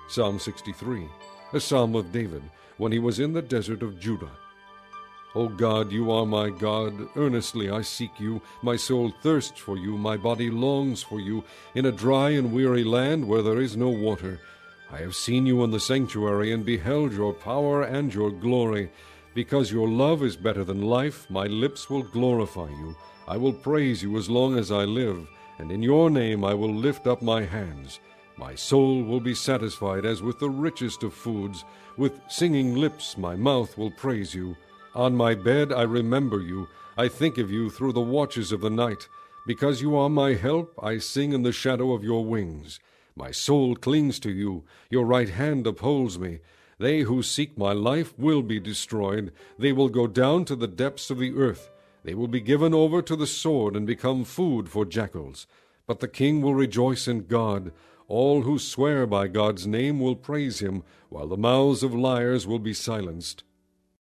Psalm 63, a psalm of David, when he was in the desert of Judah. O God, you are my God. Earnestly I seek you. My soul thirsts for you. My body longs for you, in a dry and weary land where there is no water. I have seen you in the sanctuary, and beheld your power and your glory. Because your love is better than life, my lips will glorify you. I will praise you as long as I live, and in your name I will lift up my hands. My soul will be satisfied as with the richest of foods. With singing lips my mouth will praise you. On my bed I remember you. I think of you through the watches of the night. Because you are my help, I sing in the shadow of your wings. My soul clings to you. Your right hand upholds me. They who seek my life will be destroyed. They will go down to the depths of the earth. They will be given over to the sword and become food for jackals. But the king will rejoice in God. All who swear by God's name will praise him, while the mouths of liars will be silenced.